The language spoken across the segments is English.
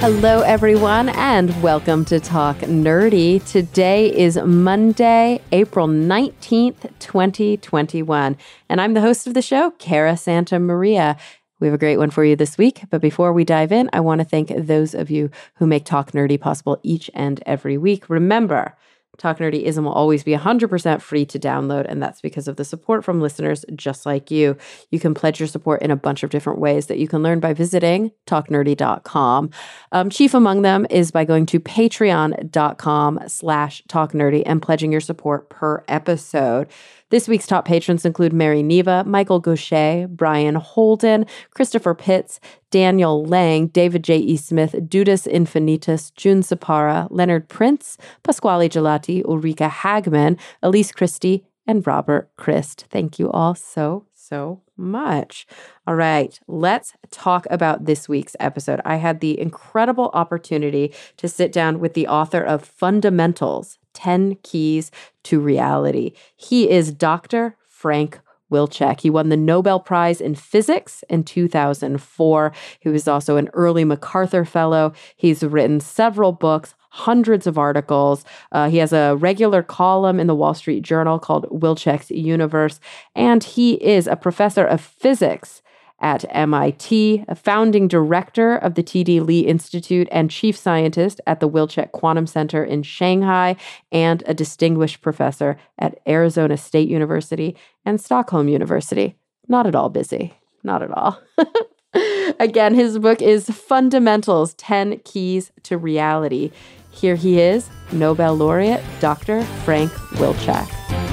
Hello, everyone, and welcome to Talk Nerdy. Today is Monday, April 19th, 2021, and I'm the host of the show, Cara Santa Maria. We have a great one for you this week, but before we dive in, I want to thank those of you who make Talk Nerdy possible each and every week. Remember, Talk Nerdyism will always be 100% free to download, and that's because of the support from listeners just like you. You can pledge your support in a bunch of different ways that you can learn by visiting talknerdy.com. Chief among them is by going to patreon.com/talknerdy and pledging your support per episode. This week's top patrons include Mary Neva, Michael Gaucher, Brian Holden, Christopher Pitts, Daniel Lang, David J. E. Smith, Dudas Infinitus, June Sapara, Leonard Prince, Pasquale Gelati, Ulrika Hagman, Elise Christie, and Robert Christ. Thank you all so much. All right, let's talk about this week's episode. I had the incredible opportunity to sit down with the author of Fundamentals, 10 Keys to Reality. He is Dr. Frank Wilczek. He won the Nobel Prize in Physics in 2004. He was also an early MacArthur Fellow. He's written several books, hundreds of articles. He has a regular column in the Wall Street Journal called Wilczek's Universe, and he is a professor of physics at MIT, a founding director of the T.D. Lee Institute and chief scientist at the Wilczek Quantum Center in Shanghai, and a distinguished professor at Arizona State University and Stockholm University. Not at all busy. Not at all. Again, his book is Fundamentals, 10 Keys to Reality. Here he is, Nobel laureate, Dr. Frank Wilczek.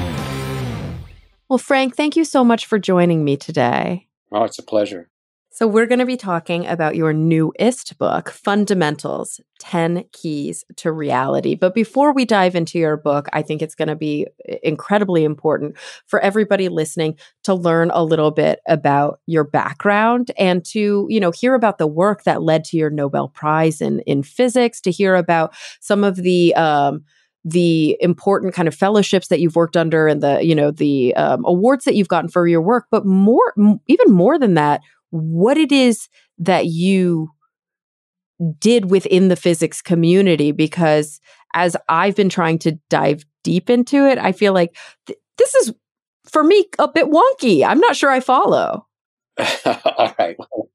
Well, Frank, thank you so much for joining me today. Oh, it's a pleasure. So we're going to be talking about your newest book, Fundamentals, 10 Keys to Reality. But before we dive into your book, I think it's going to be incredibly important for everybody listening to learn a little bit about your background and to, hear about the work that led to your Nobel Prize in physics, to hear about some of the important kind of fellowships that you've worked under and the awards that you've gotten for your work, but even more than that, what it is that you did within the physics community, because as I've been trying to dive deep into it, I feel like this is, for me, a bit wonky. I'm not sure I follow. All right.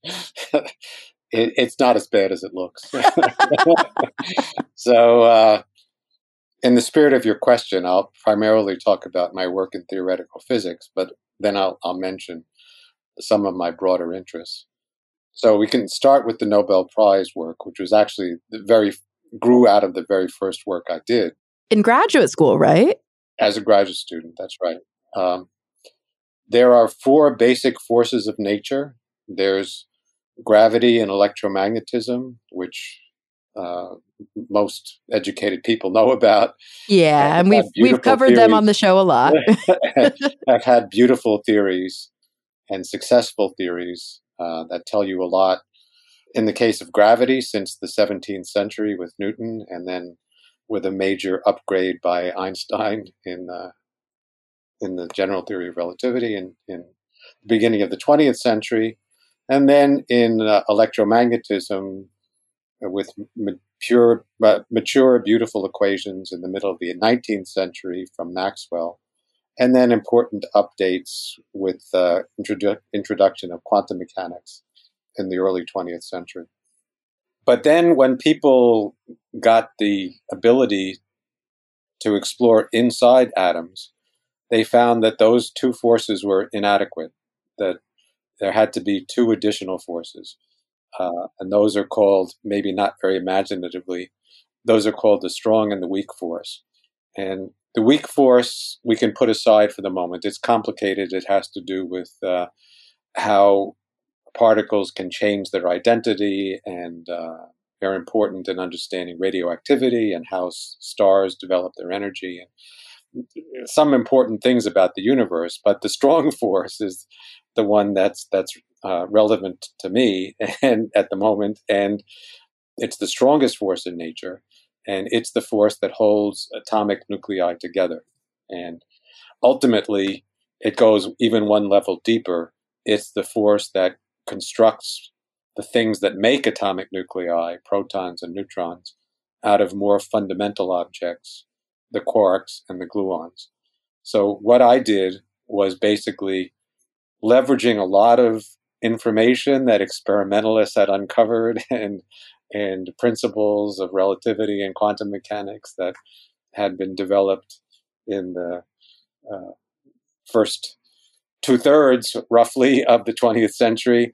It's not as bad as it looks. So, in the spirit of your question, I'll primarily talk about my work in theoretical physics, but then I'll mention some of my broader interests. So we can start with the Nobel Prize work, which was actually grew out of the very first work I did. In graduate school, right? As a graduate student, that's right. There are four basic forces of nature. There's gravity and electromagnetism, which most educated people know about. Yeah, and we've covered them on the show a lot. I've had beautiful theories and successful theories that tell you a lot. In the case of gravity, since the 17th century with Newton, and then with a major upgrade by Einstein in the general theory of relativity in the beginning of the 20th century, and then in electromagnetism with mature, beautiful equations in the middle of the 19th century from Maxwell, and then important updates with the introduction of quantum mechanics in the early 20th century. But then when people got the ability to explore inside atoms, they found that those two forces were inadequate, that there had to be two additional forces. And those are called, maybe not very imaginatively, those are called the strong and the weak force. And the weak force we can put aside for the moment. It's complicated. It has to do with how particles can change their identity, and they're important in understanding radioactivity and how stars develop their energy, and some important things about the universe. But the strong force is the one that's relevant to me and at the moment, and it's the strongest force in nature. And it's the force that holds atomic nuclei together. And ultimately, it goes even one level deeper. It's the force that constructs the things that make atomic nuclei, protons and neutrons, out of more fundamental objects, the quarks and the gluons. So what I did was basically leveraging a lot of information that experimentalists had uncovered and principles of relativity and quantum mechanics that had been developed in the first 2/3, roughly, of the 20th century.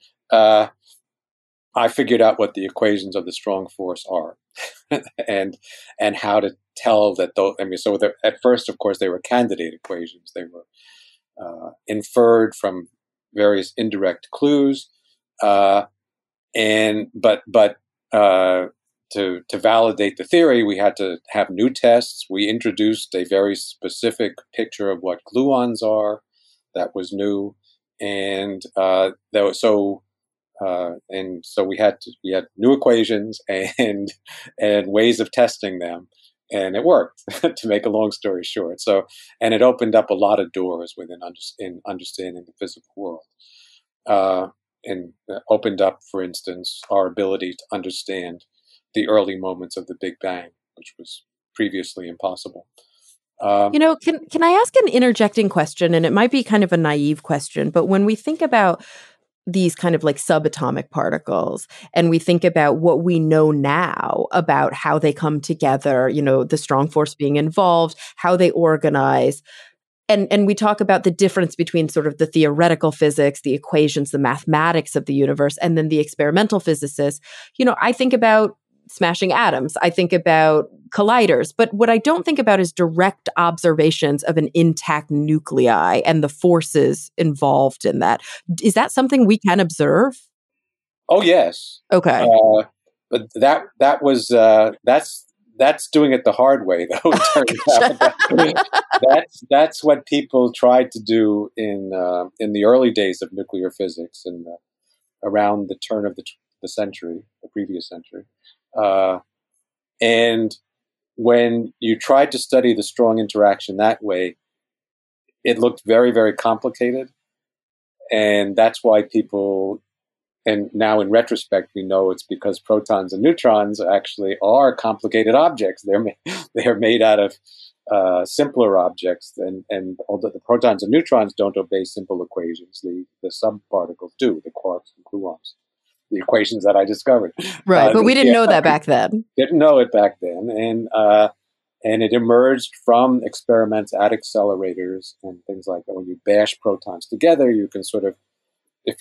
I figured out what the equations of the strong force are, and how to tell that. So at first, of course, they were candidate equations. They were inferred from various indirect clues, but to validate the theory, we had to have new tests. We introduced a very specific picture of what gluons are. That was new, and so we had new equations and ways of testing them, and it worked. To make a long story short, and it opened up a lot of doors in understanding the physical world, and opened up, for instance, our ability to understand the early moments of the Big Bang, which was previously impossible. Can I ask an interjecting question? And it might be kind of a naive question, but when we think about these kind of like subatomic particles, and we think about what we know now about how they come together, the strong force being involved, how they organize, and we talk about the difference between sort of the theoretical physics, the equations, the mathematics of the universe, and then the experimental physicists, I think about smashing atoms. I think about colliders. But what I don't think about is direct observations of an intact nuclei and the forces involved in that. Is that something we can observe? Oh, yes. Okay. But that was that's doing it the hard way, though. It turns out that's what people tried to do in the early days of nuclear physics, and around the turn of the century, the previous century. And when you tried to study the strong interaction that way, it looked very, very complicated. And that's why people, and now in retrospect, we know it's because protons and neutrons actually are complicated objects. They're made out of simpler objects, and although the protons and neutrons don't obey simple equations, the subparticles do, the quarks and gluons. The equations that I discovered. Right, but we didn't know that back then. Didn't know it back then, and it emerged from experiments at accelerators and things like that. When you bash protons together, you can sort of, if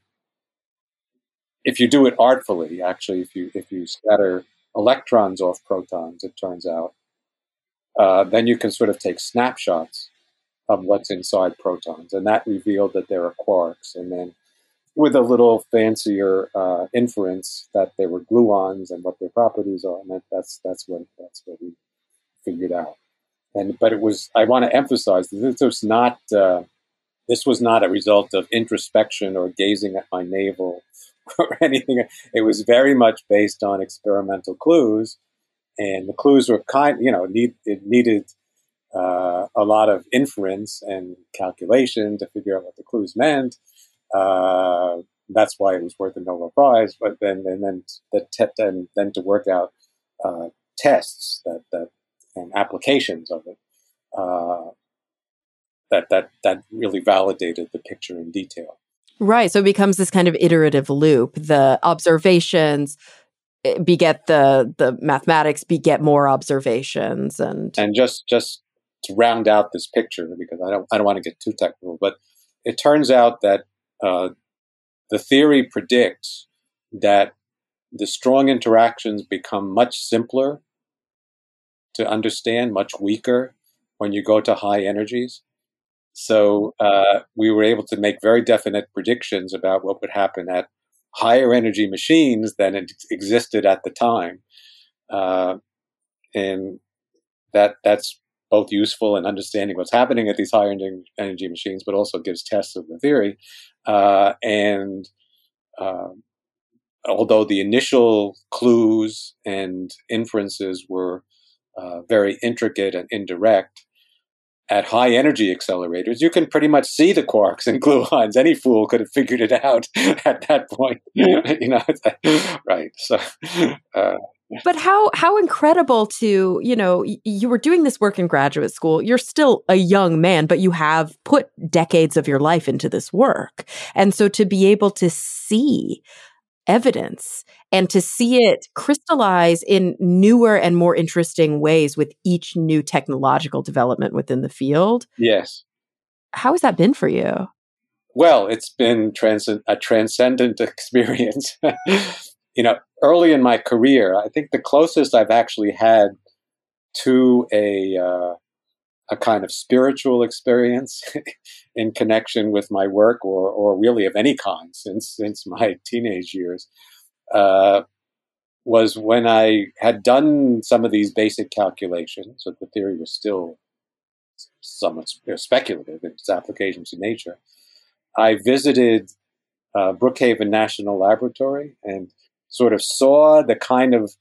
you do it artfully, actually, if you scatter electrons off protons, it turns out, then you can sort of take snapshots of what's inside protons, and that revealed that there are quarks, and then with a little fancier inference that they were gluons and what their properties are, and that's what we figured out. But it was, I want to emphasize that this was not a result of introspection or gazing at my navel or anything. It was very much based on experimental clues, and the clues were it needed a lot of inference and calculation to figure out what the clues meant. That's why it was worth a Nobel Prize. But then to work out tests and applications of it that really validated the picture in detail. Right. So it becomes this kind of iterative loop. The observations beget the mathematics, beget more observations, and just to round out this picture, because I don't want to get too technical, but it turns out that the theory predicts that the strong interactions become much simpler to understand, much weaker when you go to high energies. So we were able to make very definite predictions about what would happen at higher energy machines than it existed at the time. And that's both useful in understanding what's happening at these higher energy machines, but also gives tests of the theory. And although the initial clues and inferences were very intricate and indirect, at high energy accelerators, you can pretty much see the quarks and gluons. Any fool could have figured it out at that point, right? So, but how incredible to, you were doing this work in graduate school. You're still a young man, but you have put decades of your life into this work, and so to be able to see evidence and to see it crystallize in newer and more interesting ways with each new technological development within the field. Yes. How has that been for you? Well, it's been a transcendent experience. Early in my career, I think the closest I've actually had to a kind of spiritual experience in connection with my work, or really of any kind since my teenage years, was when I had done some of these basic calculations, but the theory was still somewhat speculative in its applications to nature. I visited Brookhaven National Laboratory and sort of saw the kind of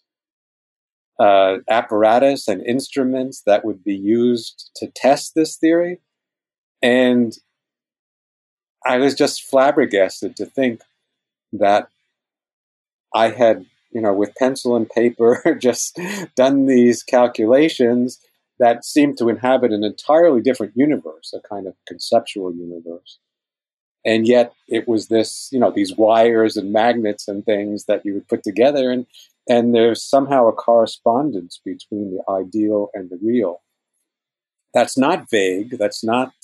apparatus and instruments that would be used to test this theory. And I was just flabbergasted to think that I had, with pencil and paper, just done these calculations that seemed to inhabit an entirely different universe, a kind of conceptual universe. And yet it was this, these wires and magnets and things that you would put together. And there's somehow a correspondence between the ideal and the real. That's not vague. That's not,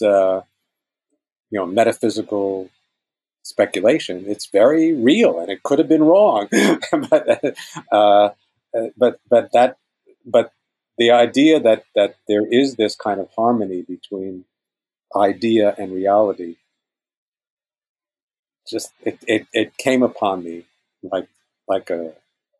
metaphysical speculation. It's very real, and it could have been wrong. but the idea that there is this kind of harmony between idea and reality, just it came upon me like a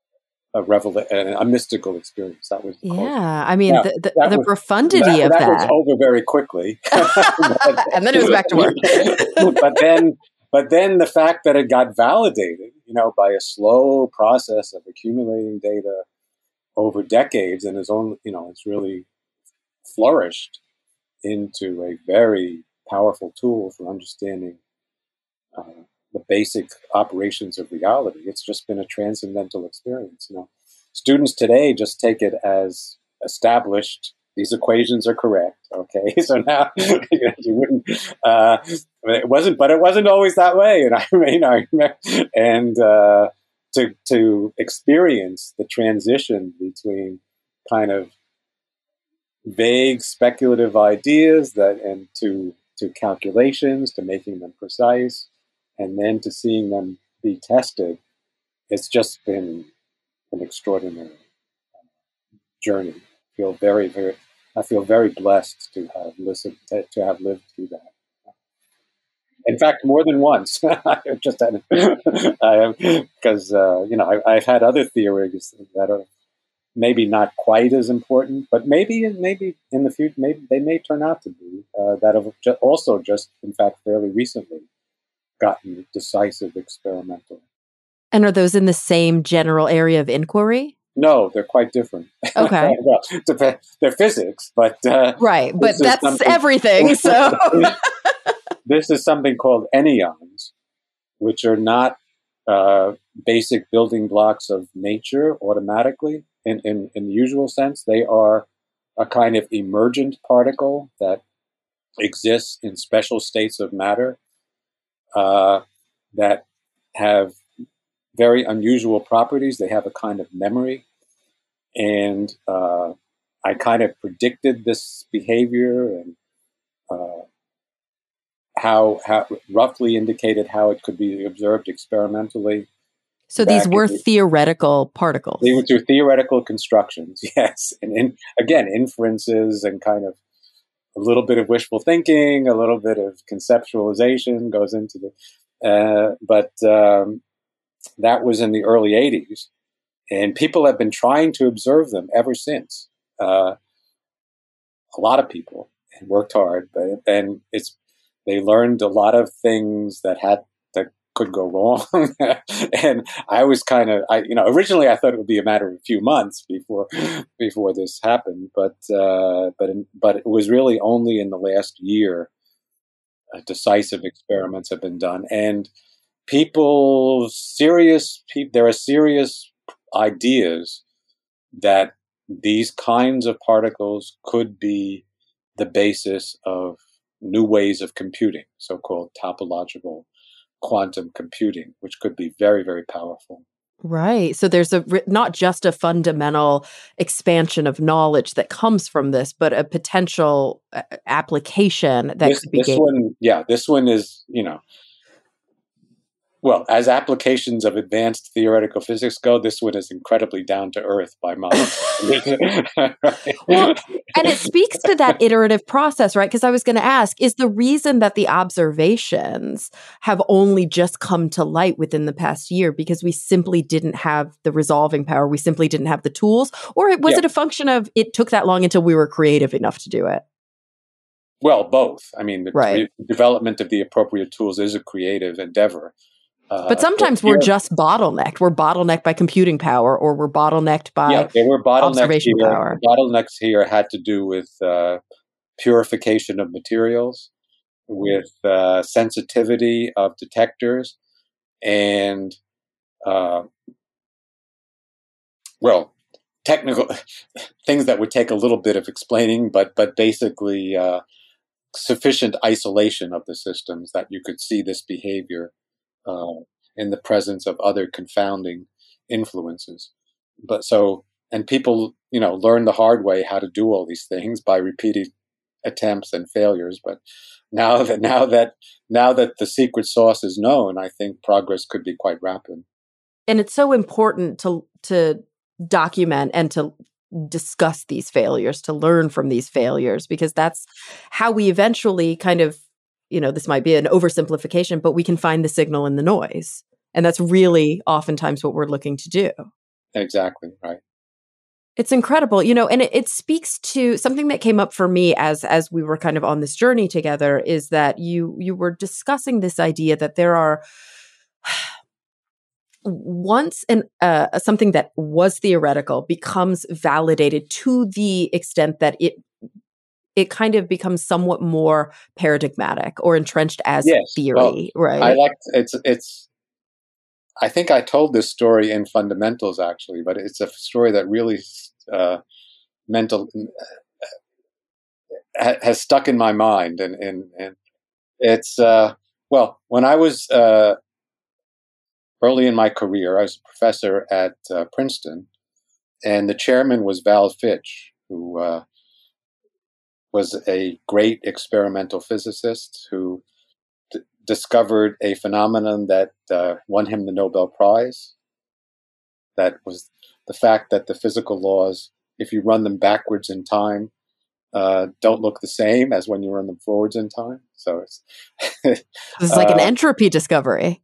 a mystical experience. That was I mean, now, the profundity of that. That was over very quickly, and then it was back to work. but then the fact that it got validated, by a slow process of accumulating data over decades, and it's really flourished into a very powerful tool for understanding the basic operations of reality. It's just been a transcendental experience. Students today just take it as established. These equations are correct. Okay, so now you wouldn't. It wasn't always that way. And I remember, and to experience the transition between kind of vague speculative ideas and to calculations, to making them precise, and then to seeing them be tested, it's just been an extraordinary journey. I feel very blessed to have to have lived through that. In fact, more than once. I've just had because I've had other theories that are maybe not quite as important, but maybe in the future, maybe they may turn out to be that have also just, in fact, fairly recently gotten decisive experimental. And are those in the same general area of inquiry? No, they're quite different. Okay. Well, they're physics, but right, but that's everything. So this is something called anyons, which are not basic building blocks of nature automatically in the usual sense. They are a kind of emergent particle that exists in special states of matter that have very unusual properties. They have a kind of memory. And I kind of predicted this behavior and how roughly indicated how it could be observed experimentally. So these were theoretical particles. They were through theoretical constructions, yes. And again, inferences and kind of a little bit of wishful thinking, a little bit of conceptualization goes into the... but that was in the early 80s. And people have been trying to observe them ever since. A lot of people worked hard, and they learned a lot of things that could go wrong. And I was originally I thought it would be a matter of a few months before this happened, but it was really only in the last year decisive experiments have been done, and there are serious ideas that these kinds of particles could be the basis of new ways of computing, so-called topological quantum computing, which could be very, very powerful. Right. So there's not just a fundamental expansion of knowledge that comes from this, but a potential application that could be gained. This one is, well, as applications of advanced theoretical physics go, this one is incredibly down to earth by my Well, and it speaks to that iterative process, right? Because I was going to ask, is the reason that the observations have only just come to light within the past year because we simply didn't have the resolving power, we simply didn't have the tools, or was it a function of it took that long until we were creative enough to do it? Well, both. I mean, the development of the appropriate tools is a creative endeavor. But sometimes we're just bottlenecked. We're bottlenecked by computing power, or we're bottlenecked by there were observation power. Bottlenecks here had to do with purification of materials, with sensitivity of detectors, and technical things that would take a little bit of explaining, but basically sufficient isolation of the systems that you could see this behavior in the presence of other confounding influences. And people, learn the hard way how to do all these things by repeated attempts and failures. But now that the secret sauce is known, I think progress could be quite rapid. And it's so important to document and to discuss these failures, to learn from these failures, because that's how we eventually kind of, this might be an oversimplification, but we can find the signal in the noise. And that's really oftentimes what we're looking to do. Exactly, right. It's incredible, and it speaks to something that came up for me as we were kind of on this journey together, is that you were discussing this idea that there are once something that was theoretical becomes validated to the extent that it kind of becomes somewhat more paradigmatic or entrenched as theory, right? I think I told this story in Fundamentals, actually, but it's a story that really has stuck in my mind, and it's when I was early in my career, I was a professor at Princeton, and the chairman was Val Fitch, who was a great experimental physicist who discovered a phenomenon that won him the Nobel Prize. That was the fact that the physical laws, if you run them backwards in time, don't look the same as when you run them forwards in time. So it's like an entropy discovery.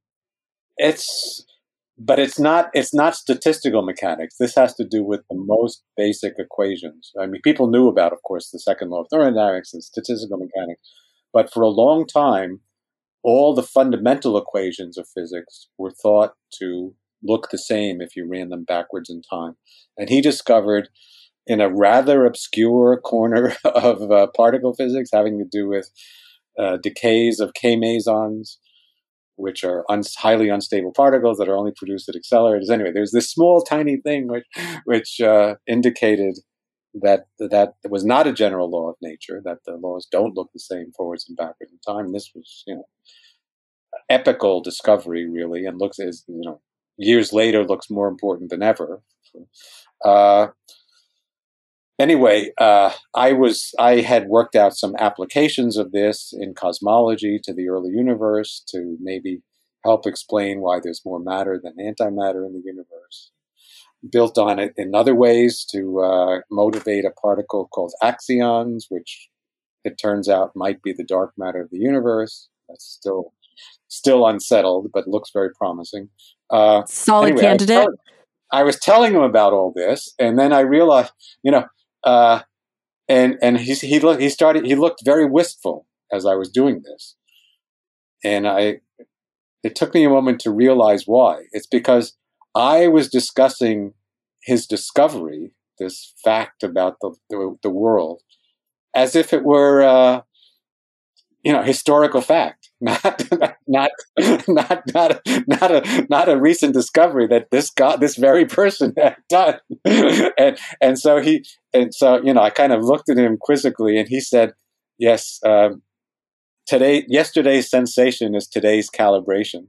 But it's not statistical mechanics. This has to do with the most basic equations. I mean, people knew about, of course, the second law of thermodynamics and statistical mechanics, but for a long time, all the fundamental equations of physics were thought to look the same if you ran them backwards in time. And he discovered, in a rather obscure corner of particle physics having to do with decays of K-mesons, which are highly unstable particles that are only produced at accelerators. Anyway, there's this small, tiny thing which indicated that was not a general law of nature, that the laws don't look the same forwards and backwards in time. And this was, epical discovery, really, and years later looks more important than ever. Anyway, I had worked out some applications of this in cosmology to the early universe to maybe help explain why there's more matter than antimatter in the universe. Built on it in other ways to motivate a particle called axions, which it turns out might be the dark matter of the universe. That's still unsettled, but looks very promising. Solid candidate. I was telling him about all this, and then I realized, and he looked very wistful as I was doing this, and it took me a moment to realize why. It's because I was discussing his discovery, this fact about the world, as if it were, historical fact, not a recent discovery that this very person had done. and so I kind of looked at him quizzically, and he said, "Yes, yesterday's sensation is today's calibration."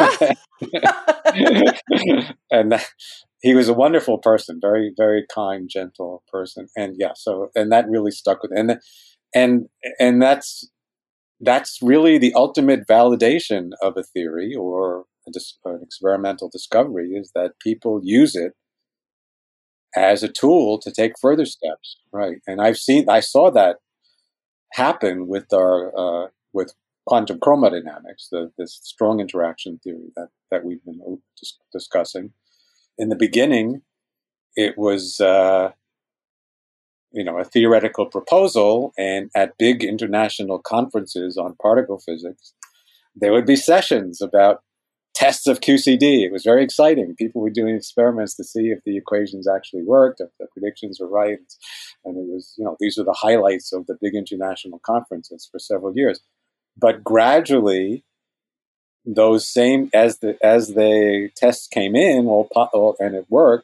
And he was a wonderful person, very, very kind, gentle person, and that really stuck with him. And that's really the ultimate validation of a theory or an experimental discovery, is that people use it as a tool to take further steps, right? And I saw that happen with with quantum chromodynamics, this strong interaction theory that we've been discussing. In the beginning, it was a theoretical proposal, and at big international conferences on particle physics, there would be sessions about tests of QCD. It was very exciting. People were doing experiments to see if the equations actually worked, if the predictions were right. And it was, these were the highlights of the big international conferences for several years. But gradually, those same, as the tests came in, and it worked,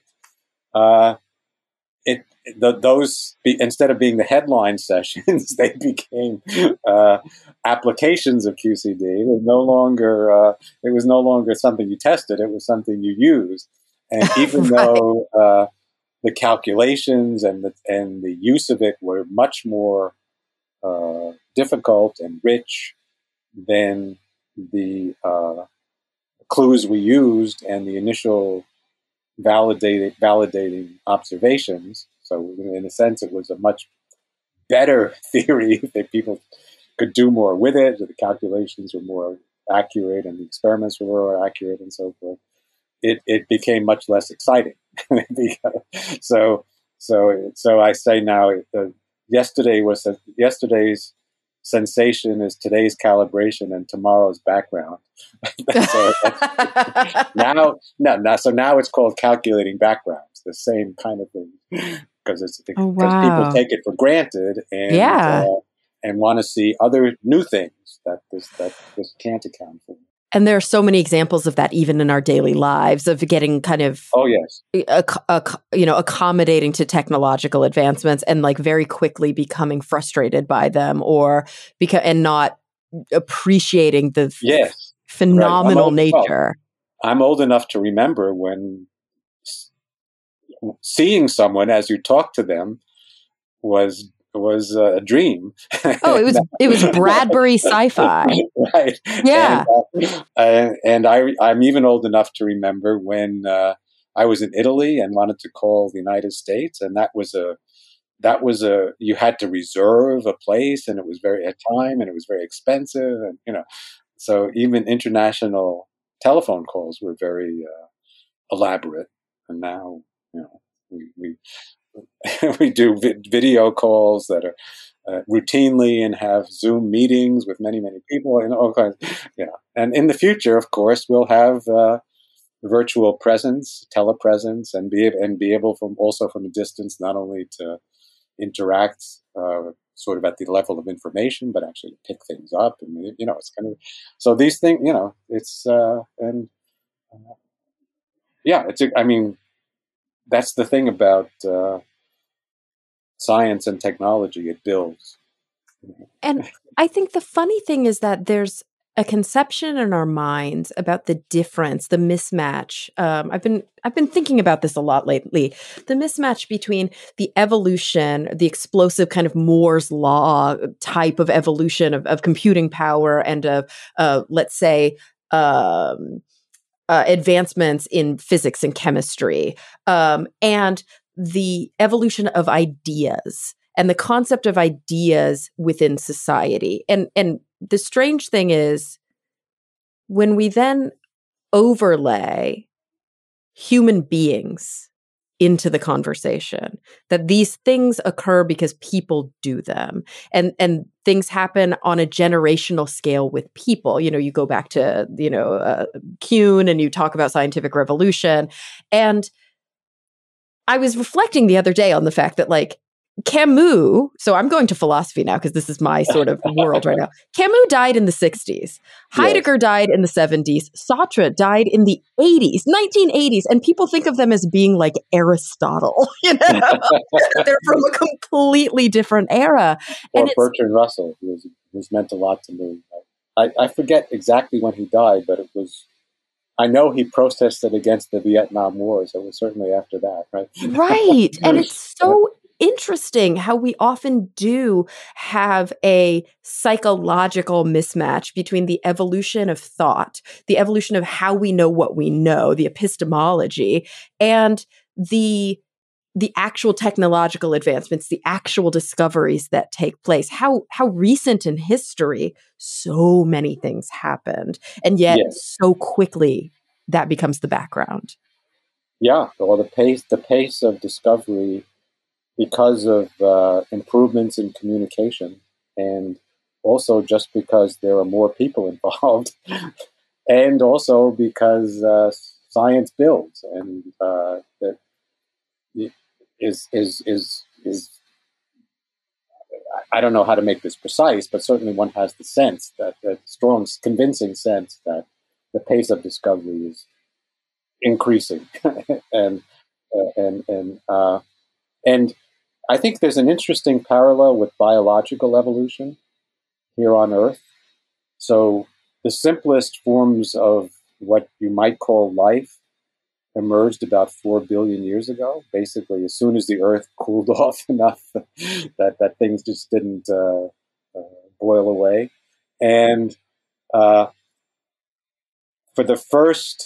instead of being the headline sessions, they became applications of QCD. It was no longer something you tested; it was something you used. And even Right. though the calculations and the use of it were much more difficult and rich than the clues we used and the initial validating observations. So in a sense, it was a much better theory that people could do more with it. The calculations were more accurate and the experiments were more accurate and so forth. It became much less exciting. So I say now, yesterday's sensation is today's calibration and tomorrow's background. So now it's called calculating backgrounds, the same kind of thing, because people take it for granted and want to see other new things that this can't account for. And there are so many examples of that even in our daily lives, of getting kind of accommodating to technological advancements and like very quickly becoming frustrated by them, or and not appreciating the phenomenal nature. I'm old enough to remember when seeing someone as you talk to them was a dream. Oh, it was Bradbury sci-fi, right? Yeah, and I'm even old enough to remember when I was in Italy and wanted to call the United States, and that was you had to reserve a place, and it was very expensive, and so even international telephone calls were very elaborate, and now we do video calls that are routinely, and have Zoom meetings with many, many people, and all kinds. And in the future, of course, we'll have virtual presence, telepresence, and be able from a distance not only to interact sort of at the level of information, but actually pick things up. And it's kind of, so these things. It's that's the thing about science and technology. It builds. And I think the funny thing is that there's a conception in our minds about the difference, the mismatch. I've been thinking about this a lot lately. The mismatch between the evolution, the explosive kind of Moore's law type of evolution of computing power, and of let's say advancements in physics and chemistry, and the evolution of ideas and the concept of ideas within society. And the strange thing is, when we then overlay human beings into the conversation, that these things occur because people do them, and things happen on a generational scale with people. You go back to Kuhn, and you talk about scientific revolution. And I was reflecting the other day on the fact that, like, Camus, so I'm going to philosophy now because this is my sort of world right now. Camus died in the 60s. Heidegger died in the 70s. Sartre died in the 1980s. And people think of them as being like Aristotle. They're from a completely different era. Or Bertrand Russell, who's meant a lot to me. I forget exactly when he died, but I know he protested against the Vietnam War, so it was certainly after that, right? Right. And it's so interesting how we often do have a psychological mismatch between the evolution of thought, the evolution of how we know what we know, the epistemology, and the actual technological advancements, the actual discoveries that take place. How recent in history so many things happened, and yet so quickly that becomes the background. Yeah, or the pace of discovery, because of improvements in communication, and also just because there are more people involved, and also because science builds, and that is I don't know how to make this precise, but certainly one has the sense that strong, convincing sense that the pace of discovery is increasing, and I think there's an interesting parallel with biological evolution here on Earth. So the simplest forms of what you might call life emerged about 4 billion years ago, basically as soon as the Earth cooled off enough that things just didn't boil away. And for the first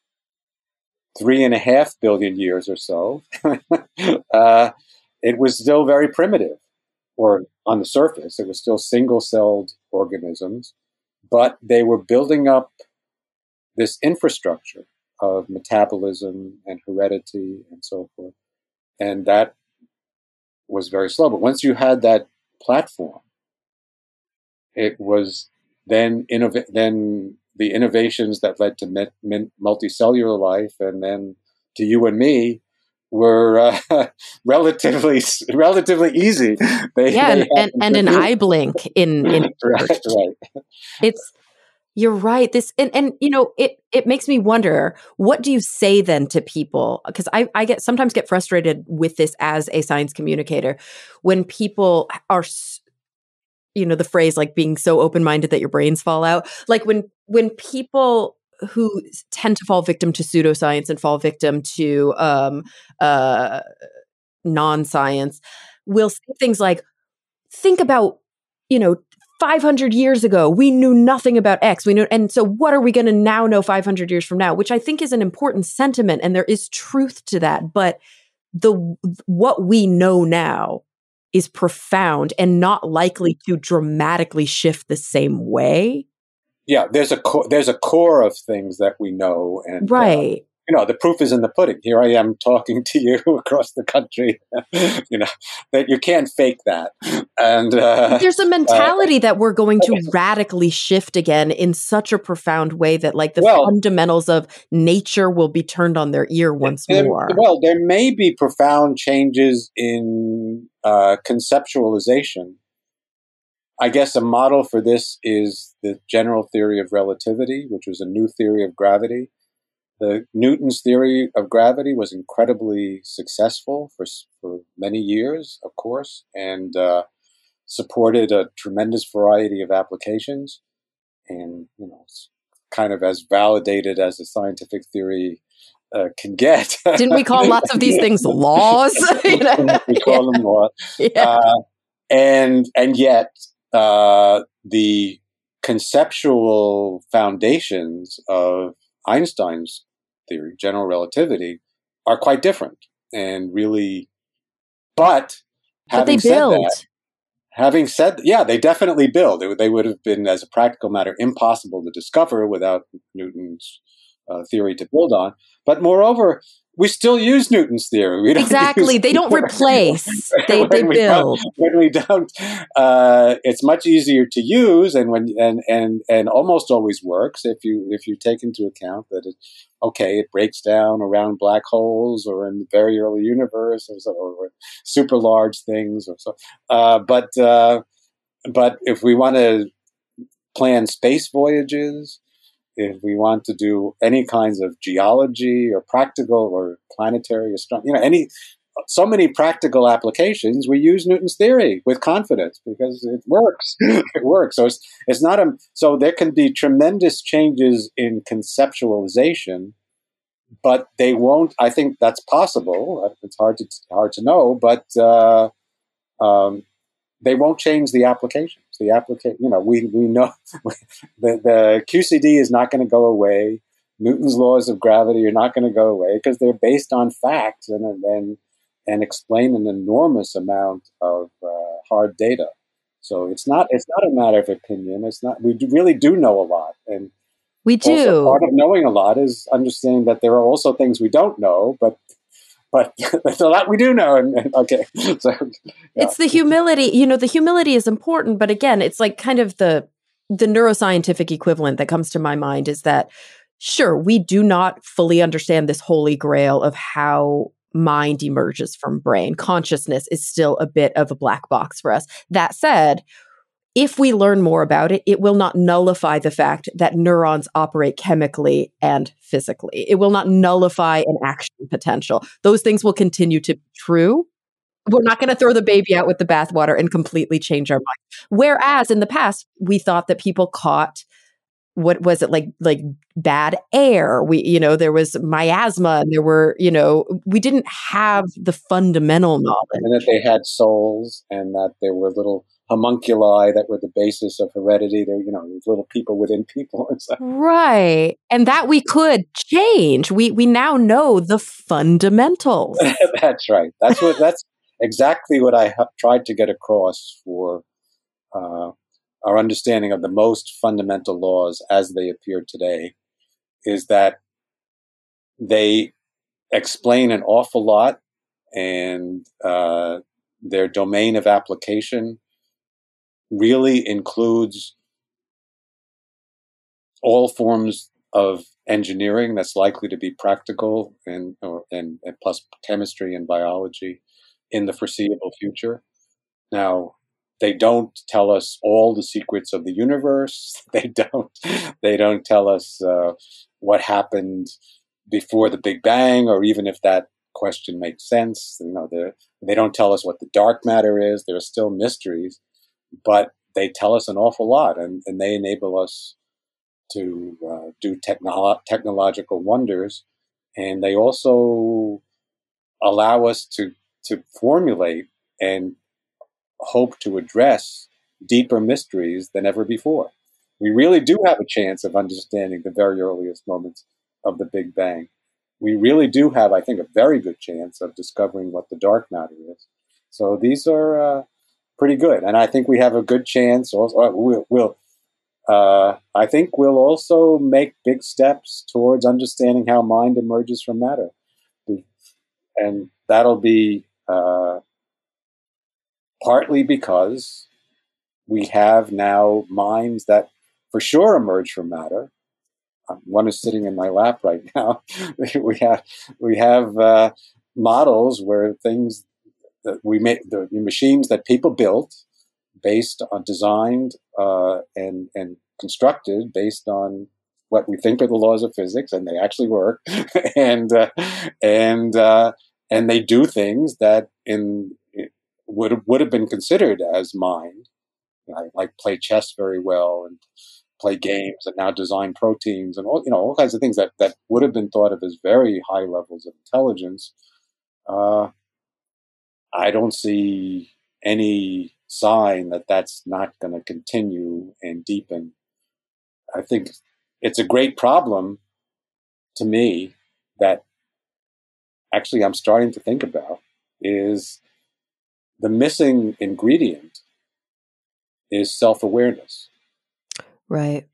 3.5 billion years or so, it was still very primitive, or on the surface, it was still single-celled organisms, but they were building up this infrastructure of metabolism and heredity and so forth. And that was very slow. But once you had that platform, it was then the innovations that led to multicellular life, and then to you and me, were relatively easy. And an eye blink in right. You're right. This and it makes me wonder, what do you say then to people? Because I sometimes get frustrated with this as a science communicator, when people are, the phrase like being so open-minded that your brains fall out. Like when people who tend to fall victim to pseudoscience and fall victim to non-science will say things like, think about, 500 years ago, we knew nothing about X. And so what are we going to now know 500 years from now? Which I think is an important sentiment, and there is truth to that. But what we know now is profound and not likely to dramatically shift the same way. Yeah, there's a core of things that we know, and right. The proof is in the pudding. Here I am talking to you across the country. That you can't fake that. And there's a mentality that we're going to radically shift again in such a profound way that, like, the fundamentals of nature will be turned on their ear once more. Well, there may be profound changes in conceptualization. I guess a model for this is the general theory of relativity, which was a new theory of gravity. Newton's theory of gravity was incredibly successful for many years, of course, and supported a tremendous variety of applications, and it's kind of as validated as a scientific theory can get. Didn't we call lots of these things laws? We call them laws, and yet the conceptual foundations of Einstein's theory, general relativity, are quite different, and really, but they build. They definitely build. They would have been, as a practical matter, impossible to discover without Newton's theory to build on. But moreover, we still use Newton's theory. We don't exactly. They don't replace. They build. When we don't, it's much easier to use, and almost always works if you take into account that it breaks down around black holes or in the very early universe or super large things or so. But if we want to plan space voyages, if we want to do any kinds of geology or practical or planetary astronomy, so many practical applications, we use Newton's theory with confidence because it works. It works. So it's not so there can be tremendous changes in conceptualization, but they won't. I think that's possible. It's hard to know, but they won't change the applications. We know the QCD is not going to go away. Newton's laws of gravity are not going to go away because they're based on facts and explain an enormous amount of hard data. So it's not a matter of opinion. It's not. We really do know a lot, and we do. Also part of knowing a lot is understanding that there are also things we don't know, but there's a lot we do know. And okay, so yeah. It's the humility. The humility is important, but again, it's like kind of the neuroscientific equivalent that comes to my mind is that, sure, we do not fully understand this holy grail of how mind emerges from brain. Consciousness is still a bit of a black box for us. That said, if we learn more about it, it will not nullify the fact that neurons operate chemically and physically. It will not nullify an action potential. Those things will continue to be true. We're not going to throw the baby out with the bathwater and completely change our mind. Whereas in the past, we thought that people caught, what was it, like bad air? There was miasma, and there were, we didn't have the fundamental knowledge. And that they had souls, and that there were little homunculi that were the basis of heredity. There, these little people within people and stuff. Right. And that we could change. We now know the fundamentals. That's right. That's exactly what I tried to get across for our understanding of the most fundamental laws as they appear today, is that they explain an awful lot, and their domain of application really includes all forms of engineering that's likely to be practical and plus chemistry and biology in the foreseeable future. Now, they don't tell us all the secrets of the universe. They don't tell us what happened before the Big Bang, or even if that question makes sense. They don't tell us what the dark matter is. There are still mysteries, but they tell us an awful lot, and they enable us to do technological wonders, and they also allow us to formulate and hope to address deeper mysteries than ever before. We really do have a chance of understanding the very earliest moments of the Big Bang. We really do have, I think, a very good chance of discovering what the dark matter is. So these are pretty good, and I think we have a good chance. Also, I think we'll also make big steps towards understanding how mind emerges from matter, and that'll be partly because we have now minds that for sure emerge from matter. One is sitting in my lap right now. we have models where things that we make, the machines that people built, based on designed and constructed based on what we think are the laws of physics, and they actually work, and they do things that would have been considered as mind, like play chess very well and play games, and now design proteins and all kinds of things that would have been thought of as very high levels of intelligence. I don't see any sign that that's not going to continue and deepen. I think it's a great problem to me that actually I'm starting to think about is the missing ingredient is self-awareness. Right.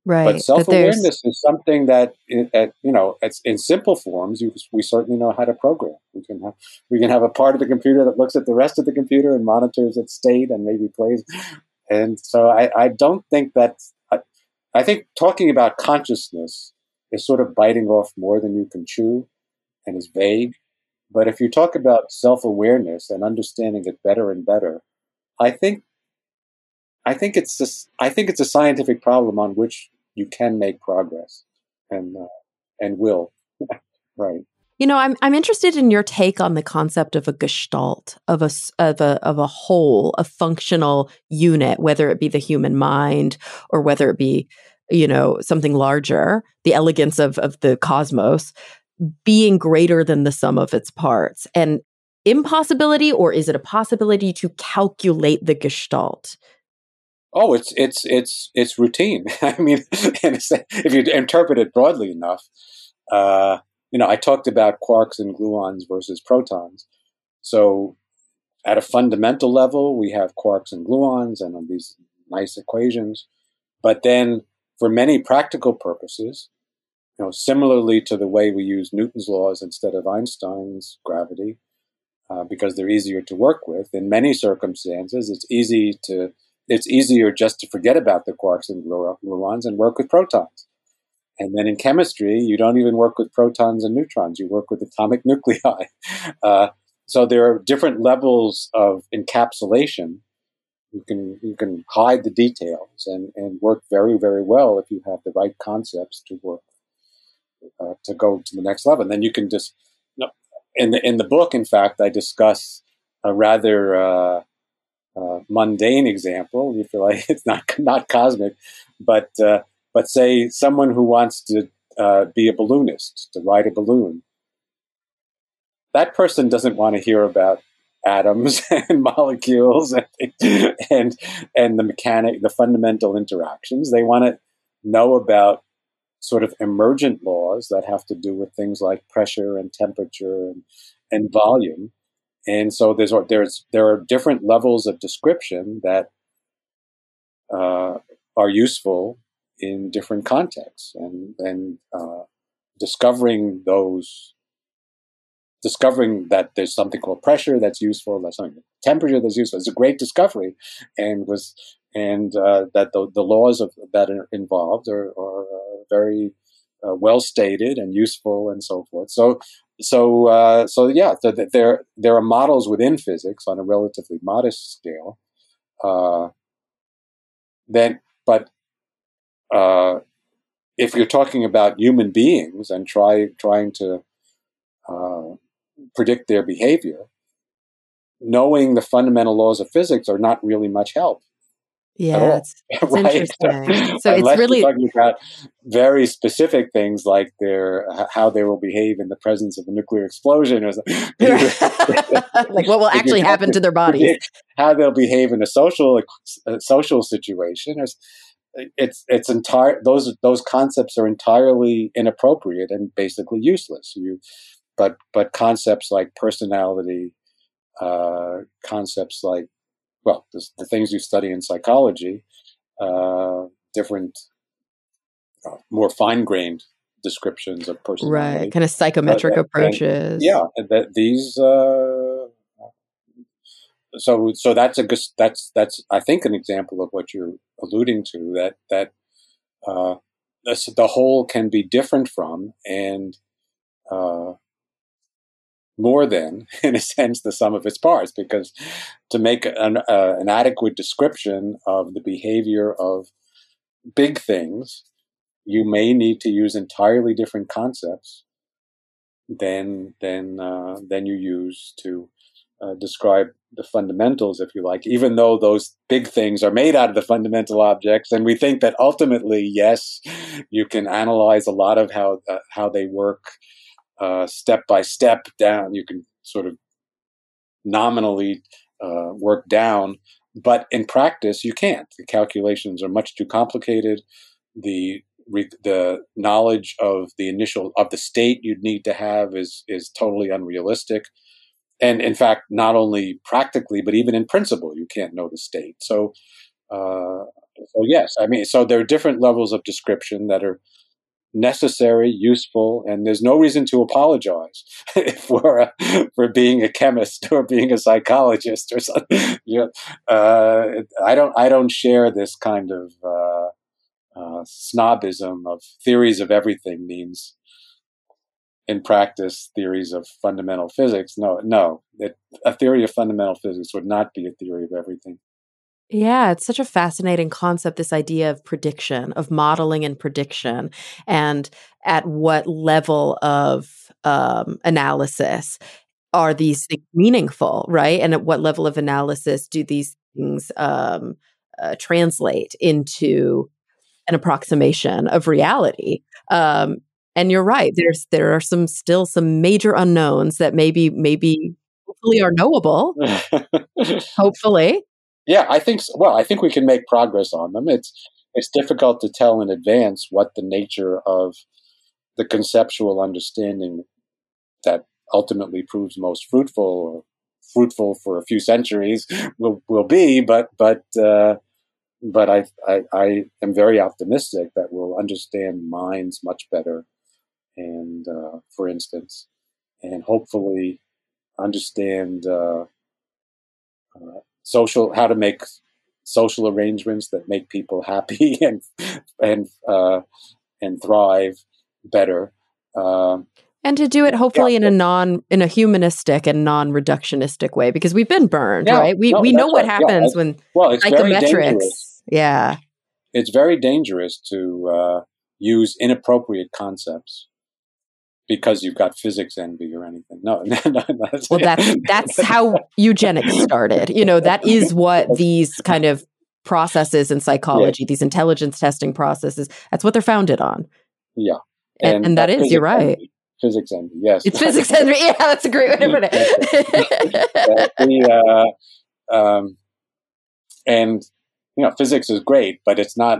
But Right. That there's self-awareness is something that, it's in simple forms. We certainly know how to program. We can have a part of the computer that looks at the rest of the computer and monitors its state and maybe plays. And so I don't think that's. I think talking about consciousness is sort of biting off more than you can chew, and is vague. But if you talk about self-awareness and understanding it better and better, I think I think it's a scientific problem on which you can make progress, and will. Right. I'm interested in your take on the concept of a gestalt, of a whole, a functional unit, whether it be the human mind or whether it be, something larger, the elegance of the cosmos being greater than the sum of its parts. And impossibility, or is it a possibility to calculate the gestalt? Oh, it's routine. I mean, if you interpret it broadly enough, uh, I talked about quarks and gluons versus protons. So, at a fundamental level, we have quarks and gluons, and on these nice equations. But then, for many practical purposes, similarly to the way we use Newton's laws instead of Einstein's gravity, because they're easier to work with. In many circumstances, it's easier just to forget about the quarks and gluons and work with protons. And then in chemistry, you don't even work with protons and neutrons; you work with atomic nuclei. So there are different levels of encapsulation. You can hide the details and work very, very well if you have the right concepts to work to go to the next level. And then you can just in the book, in fact, I discuss a rather mundane example. You feel like it's not cosmic, but say someone who wants to be a balloonist, to ride a balloon. That person doesn't want to hear about atoms and molecules and the fundamental interactions. They want to know about sort of emergent laws that have to do with things like pressure and temperature and volume. And so there are different levels of description that are useful in different contexts, and discovering that there's something called pressure that's useful, that's something temperature that's useful. It's a great discovery, and that the laws that are involved are very well stated and useful and so forth. There are models within physics on a relatively modest scale. But if you're talking about human beings and trying to predict their behavior, knowing the fundamental laws of physics are not really much help at Yeah, all. it's Right? interesting. So it's Unless you're really talking about very specific things like how they will behave in the presence of a nuclear explosion, or something. like what will actually happen to their bodies. Predict how they'll behave in a social situation. It's entire those concepts are entirely inappropriate and basically useless. But concepts like personality, concepts like, well, the things you study in psychology, different, more fine-grained descriptions of personality, right, kind of psychometric approaches. That these. So that's I think an example of what you're alluding to. That the whole can be different from and more than, in a sense, the sum of its parts, because to make an adequate description of the behavior of big things, you may need to use entirely different concepts than you use to describe the fundamentals, if you like, even though those big things are made out of the fundamental objects. And we think that ultimately, yes, you can analyze a lot of how they work step by step down. You can sort of nominally work down, but in practice, you can't. The calculations are much too complicated. The knowledge of the state you'd need to have is totally unrealistic. And in fact, not only practically, but even in principle, you can't know the state. So So yes, I mean, so there are different levels of description that are necessary, useful, and there's no reason to apologize for being a chemist or being a psychologist or something. I don't share this kind of snobism of theories of everything means in practice theories of fundamental physics. No, a theory of fundamental physics would not be a theory of everything. Yeah, it's such a fascinating concept, this idea of prediction, of modeling and prediction, and at what level of analysis are these things meaningful, right? And at what level of analysis do these things translate into an approximation of reality? Um, and you're right. There are still some major unknowns that maybe hopefully are knowable. Hopefully. Yeah, I think so. Well, I think we can make progress on them. It's difficult to tell in advance what the nature of the conceptual understanding that ultimately proves most fruitful or fruitful for a few centuries will be, but I am very optimistic that we'll understand minds much better, and for instance, and hopefully understand how to make social arrangements that make people happy and uh, and thrive better. And to do it Yeah, hopefully in a humanistic and non-reductionistic way, because we've been burned, yeah, right? no, We know that's what right. Yeah, happens when well, it's very dangerous. psychometrics. Yeah. It's very dangerous to use inappropriate concepts because you've got physics envy or anything. No, no, Well, that's how eugenics started. That is what these kind of processes in yeah, psychology, these intelligence testing processes, that's what they're founded on. yeah, And that is, you're right. Physics envy. Yes, It's physics and yeah, that's a great way to put it. um, and physics is great, but it's not.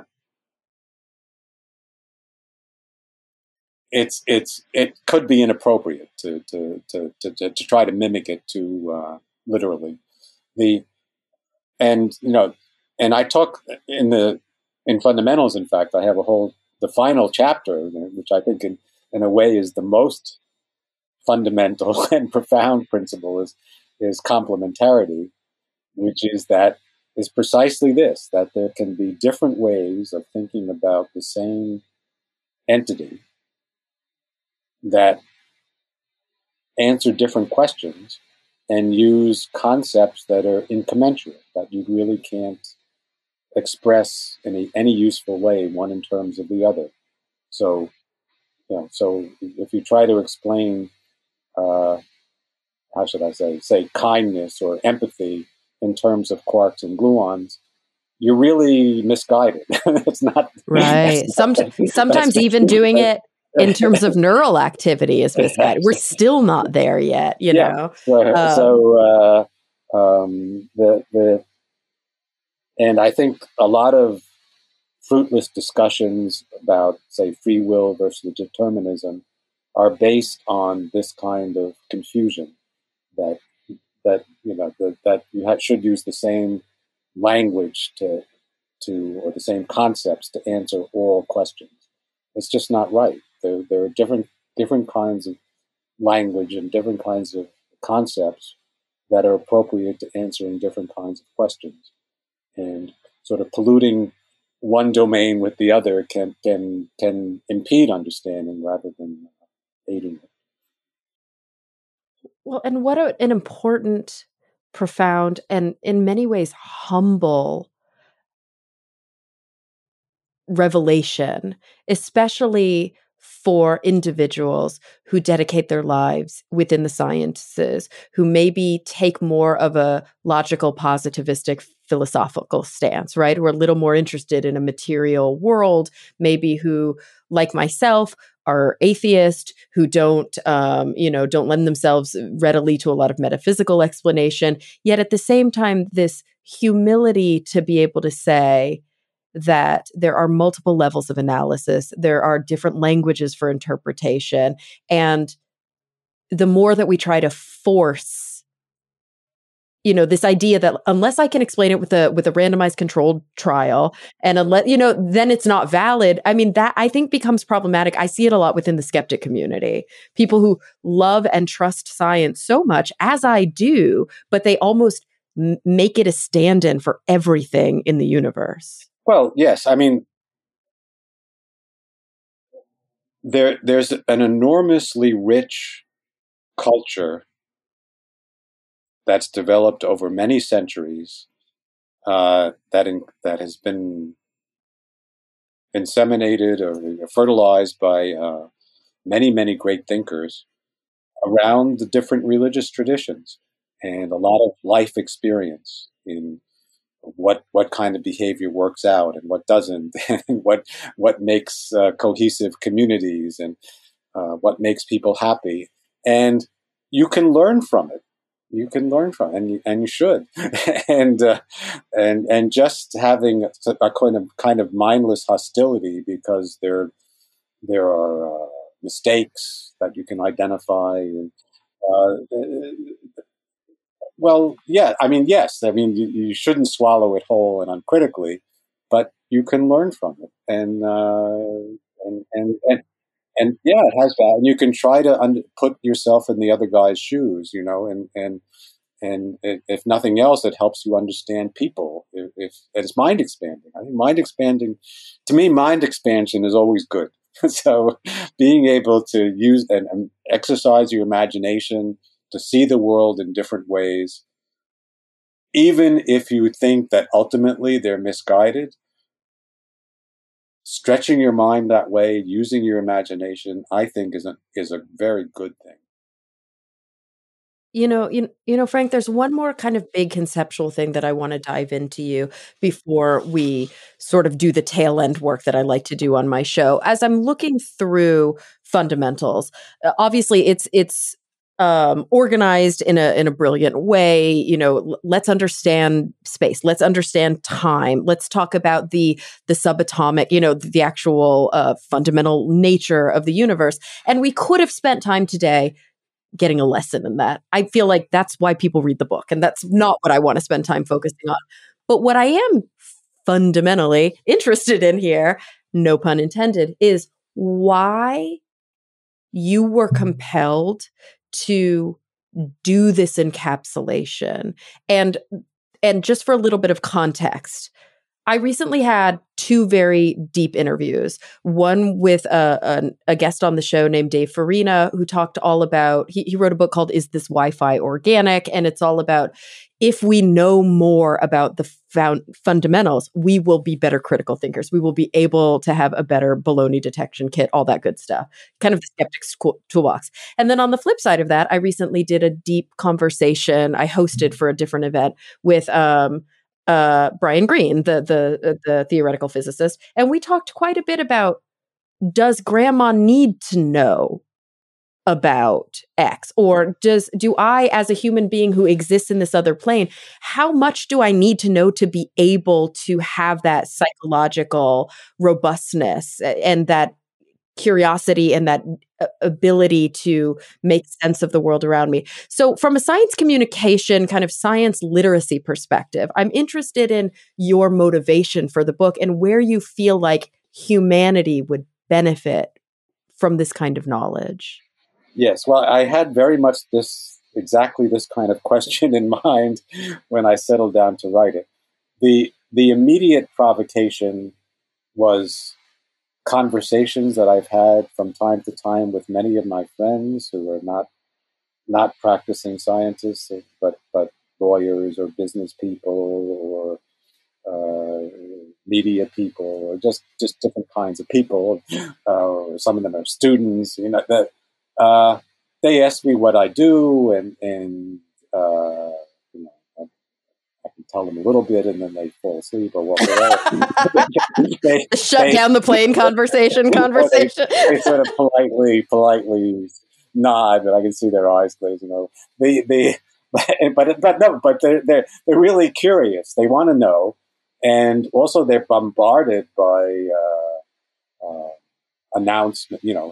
It could be inappropriate to try to mimic it too literally. The and and I talk in fundamentals. In fact, I have the final chapter, which I think in a way is the most fundamental and profound principle is complementarity, which is precisely this, that there can be different ways of thinking about the same entity that answer different questions and use concepts that are incommensurate, that you really can't express in any useful way, one in terms of the other. So, so if you try to explain, uh, how should I say kindness or empathy in terms of quarks and gluons, you're really misguided. It's not Right. Sometimes even doing it in terms of neural activity is misguided. We're still not there yet, Yeah. So the and I think a lot of fruitless discussions about, say, free will versus determinism are based on this kind of confusion that that you should use the same language or the same concepts to answer all questions. It's just not right. There are different kinds of language and different kinds of concepts that are appropriate to answering different kinds of questions. And sort of polluting one domain with the other can impede understanding rather than aiding it. Well, and what an important, profound, and in many ways humble revelation, especially for individuals who dedicate their lives within the sciences, who maybe take more of a logical, positivistic, philosophical stance, right? Who are a little more interested in a material world, maybe who, like myself, are atheist, who don't lend themselves readily to a lot of metaphysical explanation. Yet at the same time, this humility to be able to say, that there are multiple levels of analysis, there are different languages for interpretation. And the more that we try to force this idea that unless I can explain it with a randomized controlled trial, and unless, then it's not valid. I mean, that I think becomes problematic. I see it a lot within the skeptic community. People who love and trust science so much, as I do, but they almost make it a stand-in for everything in the universe. Well, yes. I mean, there's an enormously rich culture that's developed over many centuries that has been inseminated or fertilized by many great thinkers around the different religious traditions, and a lot of life experience in what kind of behavior works out and what doesn't, and what makes cohesive communities, and what makes people happy. And you can learn from it. You can learn from it, and you should. and and just having a kind of mindless hostility because there are mistakes that you can identify. And well, yeah, I mean, yes, I mean you shouldn't swallow it whole and uncritically, but you can learn from it, and yeah, it has that, and you can try to put yourself in the other guy's shoes, and if nothing else, it helps you understand people. If it's mind expanding, I think to me, mind expansion is always good. So, being able to use and exercise your imagination to see the world in different ways, even if you think that ultimately they're misguided, stretching your mind that way, using your imagination, I think is a very good thing. Frank, there's one more kind of big conceptual thing that I want to dive into you before we sort of do the tail end work that I like to do on my show. As I'm looking through fundamentals, obviously it's organized in a brilliant way. Let's understand space. Let's understand time. Let's talk about the subatomic, the actual fundamental nature of the universe. And we could have spent time today getting a lesson in that. I feel like that's why people read the book, and that's not what I want to spend time focusing on. But what I am fundamentally interested in here, no pun intended, is why you were compelled to do this encapsulation. And just for a little bit of context, I recently had two very deep interviews. One with a guest on the show named Dave Farina, who talked all about, he wrote a book called Is This Wi-Fi Organic? And it's all about, if we know more about the fundamentals, we will be better critical thinkers. We will be able to have a better baloney detection kit, all that good stuff, kind of the skeptic's toolbox. And then on the flip side of that, I recently did a deep conversation I hosted for a different event with Brian Greene, the theoretical physicist, and we talked quite a bit about, does grandma need to know about X, or do I, as a human being who exists in this other plane, how much do I need to know to be able to have that psychological robustness and that curiosity and that ability to make sense of the world around me? So from a science communication, kind of science literacy perspective, I'm interested in your motivation for the book and where you feel like humanity would benefit from this kind of knowledge. Yes, well, I had very much exactly this kind of question in mind when I settled down to write it. The immediate provocation was conversations that I've had from time to time with many of my friends who are not practicing scientists, but lawyers or business people or media people, or just different kinds of people. Some of them are students. That they ask me what I do, and I can tell them a little bit, and then they fall asleep or whatever. Shut down the plane conversation. They sort of politely nod, but I can see their eyes glazing over. But they're really curious. They want to know, and also they're bombarded by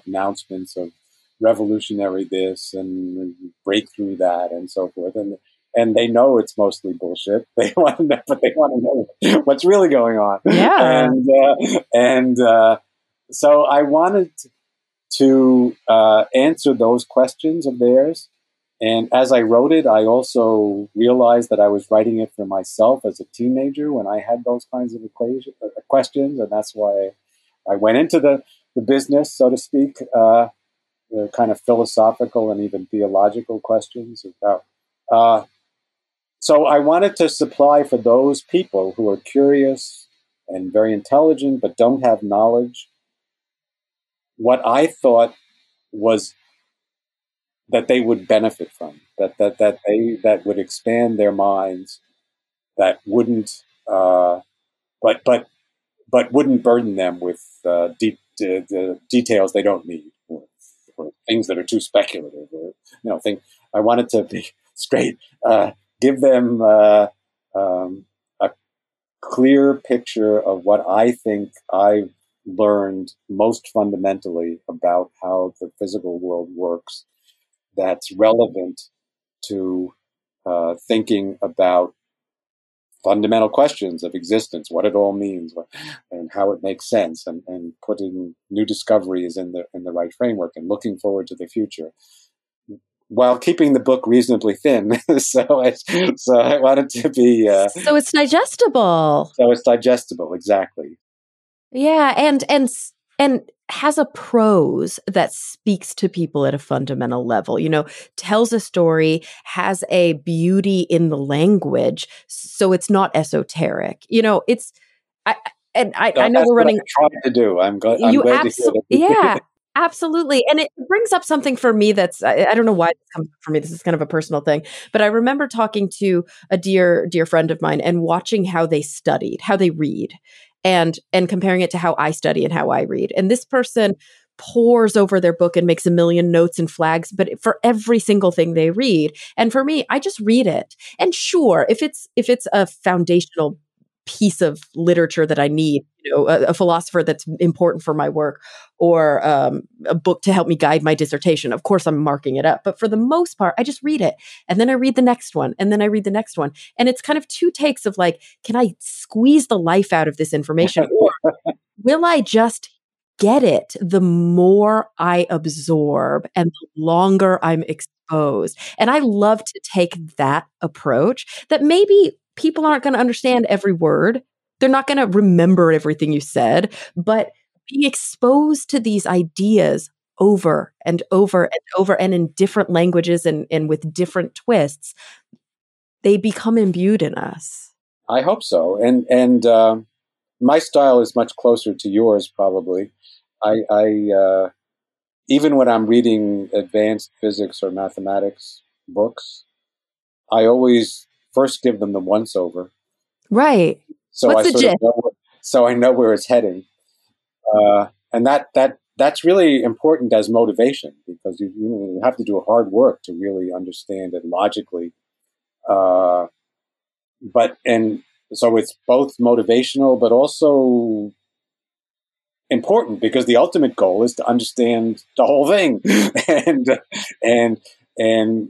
announcements of revolutionary this and breakthrough that and so forth, and and they know it's mostly bullshit. They want to know, but they want to know what's really going on. Yeah. And so I wanted to answer those questions of theirs. And as I wrote it, I also realized that I was writing it for myself as a teenager when I had those kinds of questions. And that's why I went into the business, so to speak, the kind of philosophical and even theological questions about. So I wanted to supply for those people who are curious and very intelligent but don't have knowledge what I thought was that they would benefit from, that would expand their minds, that wouldn't, but wouldn't burden them with the details they don't need, or things that are too speculative, or I wanted to be straight, give them a clear picture of what I think I've learned most fundamentally about how the physical world works, that's relevant to thinking about fundamental questions of existence, what it all means, and how it makes sense, and putting new discoveries in the right framework, and looking forward to the future, while keeping the book reasonably thin. so I wanted to be so it's digestible. So it's digestible, exactly. Yeah, and has a prose that speaks to people at a fundamental level. Tells a story, has a beauty in the language, so it's not esoteric. It's I know we're running. What I tried to do. I'm glad to hear that. Yeah. Absolutely. And it brings up something for me that's, I don't know why this comes up for me. This is kind of a personal thing, but I remember talking to a dear friend of mine and watching how they studied, how they read, and comparing it to how I study and how I read. And this person pores over their book and makes a million notes and flags, but for every single thing they read. And for me, I just read it. And sure, if it's a foundational piece of literature that I need, a philosopher that's important for my work, or a book to help me guide my dissertation, of course I'm marking it up. But for the most part, I just read it, and then I read the next one, and then I read the next one. And it's kind of two takes of like, can I squeeze the life out of this information, or will I just get it the more I absorb and the longer I'm exposed? And I love to take that approach, that maybe people aren't going to understand every word. They're not going to remember everything you said, but being exposed to these ideas over and over and over, and in different languages and with different twists, they become imbued in us. I hope so. And my style is much closer to yours, probably. I even when I'm reading advanced physics or mathematics books, I always first give them the once over. Right. So What's the gist? So I know where it's heading. And that's really important as motivation, because you have to do hard work to really understand it logically. So it's both motivational, but also important, because the ultimate goal is to understand the whole thing. and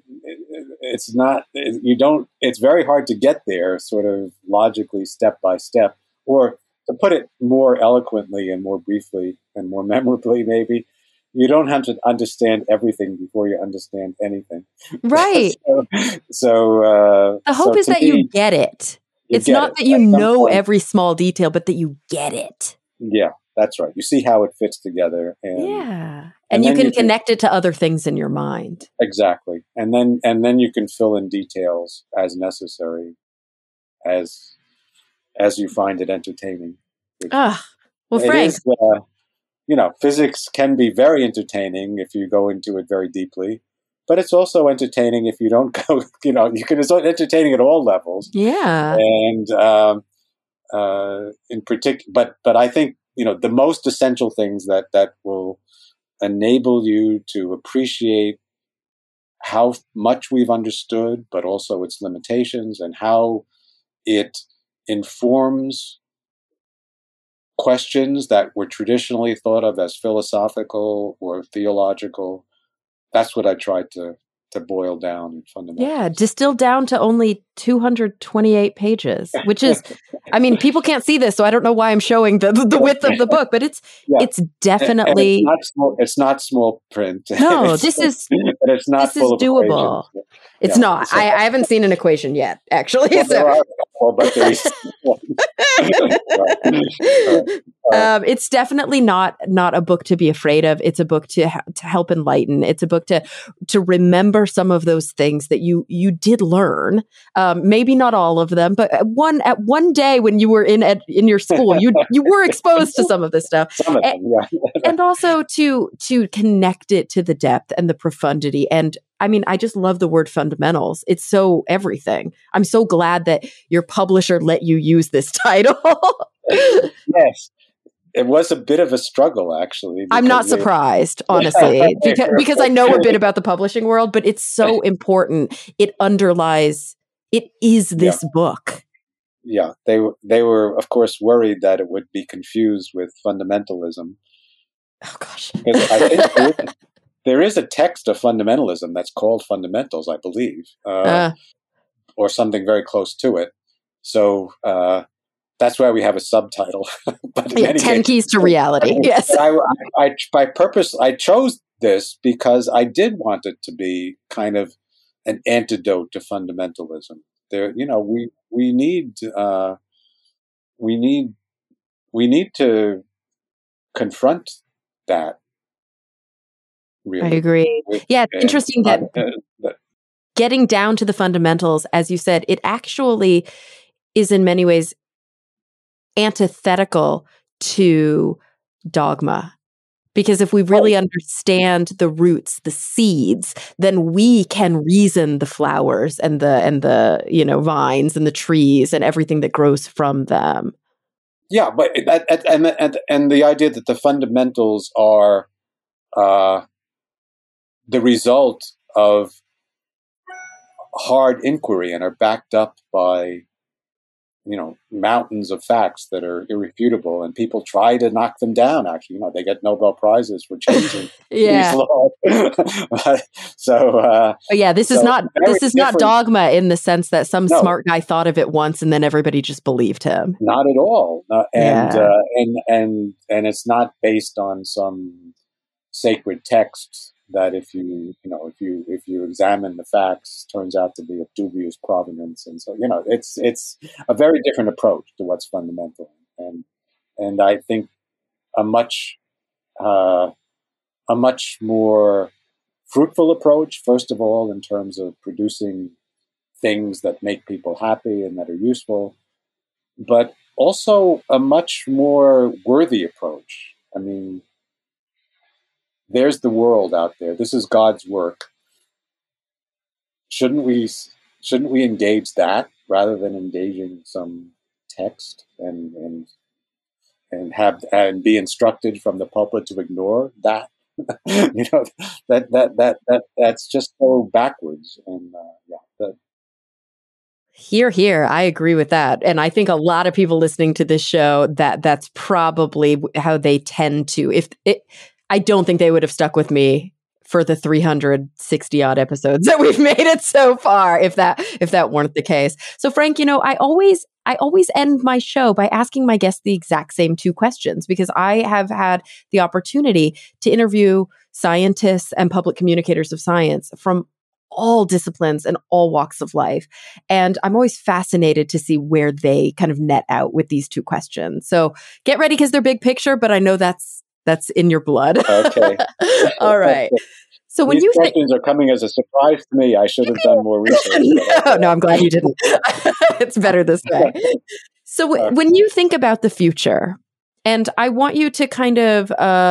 it's very hard to get there sort of logically, step by step, or to put it more eloquently and more briefly and more memorably, maybe, you don't have to understand everything before you understand anything. Right. So the hope is that you get it. It's not that you know every small detail, but that you get it. Yeah, that's right. You see how it fits together, and you can connect it to other things in your mind. Exactly, and then you can fill in details as necessary, as you find it entertaining. Well, Frank, physics can be very entertaining if you go into it very deeply, but it's also entertaining if you don't go. It's entertaining at all levels. Yeah, and in particular, but I think the most essential things that will enable you to appreciate how much we've understood, but also its limitations, and how it informs questions that were traditionally thought of as philosophical or theological. That's what I tried to to boil down in fundamentals. Yeah, distilled down to only 228 pages, which is, I mean, people can't see this, so I don't know why I'm showing the width of the book, but it's definitely, and it's not small print. No, this is doable. It's not. So, I haven't seen an equation yet, actually. Well, there are a couple, but there's it's definitely not a book to be afraid of. It's a book to help enlighten. It's a book to remember some of those things that you did learn. Maybe not all of them, but at one day when you were in your school, you were exposed to some of this stuff. Some of them, and also to connect it to the depth and the profundity. And I mean, I just love the word fundamentals. It's so everything. I'm so glad that your publisher let you use this title. Yes. It was a bit of a struggle, actually. I'm not surprised, honestly, because I know a bit about the publishing world, but it's so important. It underlies, it is this book. Yeah, they were, of course, worried that it would be confused with fundamentalism. Oh, gosh. Because I think there is a text of fundamentalism that's called Fundamentals, I believe, or something very close to it. So that's why we have a subtitle. But 10 Keys to Reality. Yes. I by purpose, I chose this because I did want it to be kind of an antidote to fundamentalism. There, we need to confront that. Really. I agree. Yeah, it's interesting that getting down to the fundamentals, as you said, it actually is in many ways antithetical to dogma. Because if we really understand the roots, the seeds, then we can reason the flowers and the vines and the trees and everything that grows from them. Yeah, but and the idea that the fundamentals are the result of hard inquiry and are backed up by mountains of facts that are irrefutable, and people try to knock them down. Actually, they get Nobel Prizes for changing these laws. This is not dogma in the sense that some smart guy thought of it once and then everybody just believed him. Not at all. And it's not based on some sacred text that if you examine the facts, turns out to be of dubious provenance. And so, it's a very different approach to what's fundamental. And I think a much more fruitful approach, first of all, in terms of producing things that make people happy and that are useful, but also a much more worthy approach. I mean, there's the world out there. This is God's work. Shouldn't we engage that rather than engaging some text and be instructed from the pulpit to ignore that? That's just so backwards. And Here, I agree with that. And I think a lot of people listening to this show, that's probably how they tend to. I don't think they would have stuck with me for the 360 odd episodes that we've made it so far if that weren't the case. So Frank, I always end my show by asking my guests the exact same two questions, because I have had the opportunity to interview scientists and public communicators of science from all disciplines and all walks of life. And I'm always fascinated to see where they kind of net out with these two questions. So get ready, because they're big picture, but I know that's in your blood. Okay. All right. So when these questions are coming as a surprise to me, I should have done more research. No, I'm glad you didn't. It's better this way. So when you think about the future, and I want you to kind of